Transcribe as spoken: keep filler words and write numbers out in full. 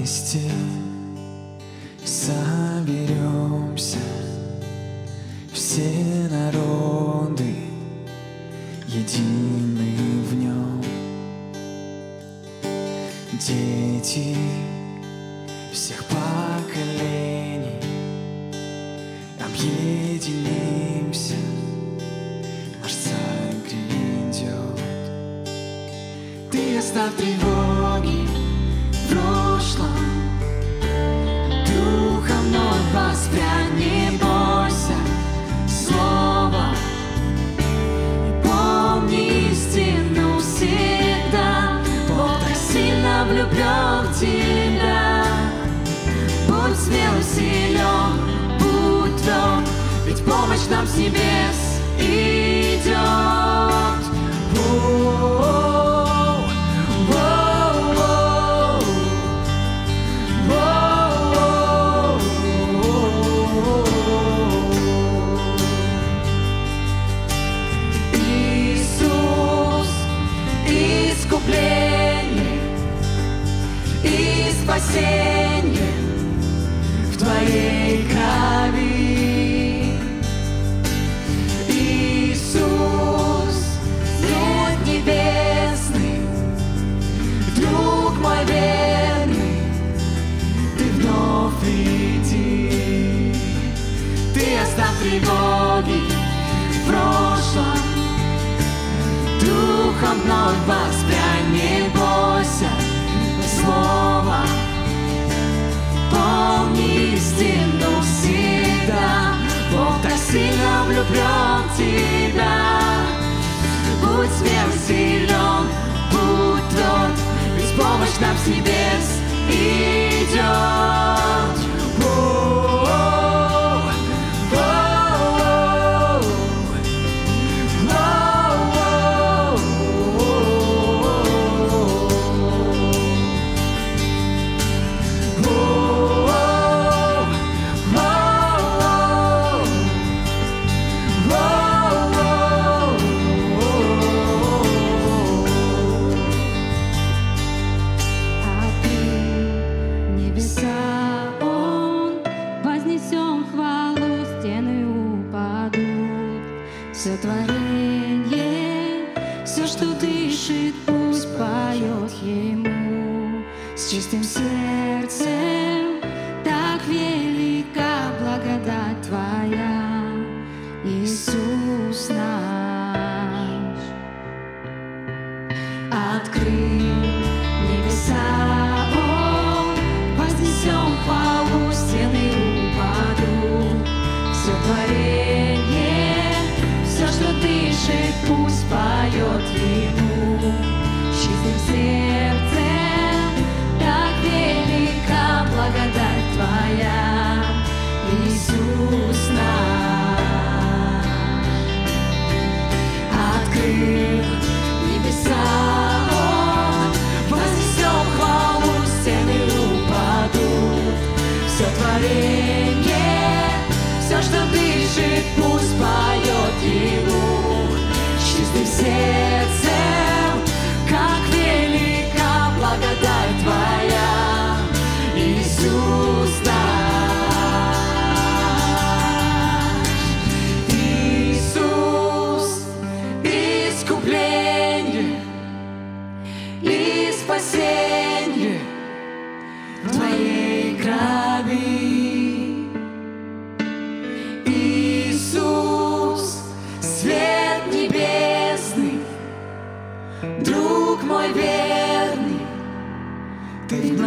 вместе соберемся, все народы едины в нем. Дети всех поколений объединимся, наш царь грядет. Ты оставь тревоги в прошлом, духом вновь воспрянь, не бойся слова, и помни истину всегда. Бог так сильно влюблен в тебя. Будь смел и силен, будь тверд, ведь помощь нам с небес идет. Воу, воу, воу, воу, Иисус, искупление и спасение в Твоей крови. Иисус, свет небесный, друг мой верный, Ты вновь приди. Ты оставь тревоги в прошлом, духом вновь воспрянь, не бойся слова, помни истину всегда. Бог так сильно влюблен в тебя. Будь смел, силен, будь тверд, ведь помощь нам с небес идет. Воу, воу, воу, все творение, все, что дышит, пусть поет Ему с чистым сердцем. Так велика благодать Твоя, Иисус наш. Открыл небеса Он, вознесем хвалу, стены упадут. Все творение, все, что дышит, пусть поет Ему с чистым сердцем. Так велика благодать Твоя, Иисус наш. Открыл небеса Он, вознесем хвалу, стены упадут. Все творение, все, что дышит, пусть поет Ему с чистым сердцем. Как велика благодать Твоя, Иисус наш. Иисус, искупление и спасение в Твоей крови. Иисус, свет небесный, друг мой верный, Ты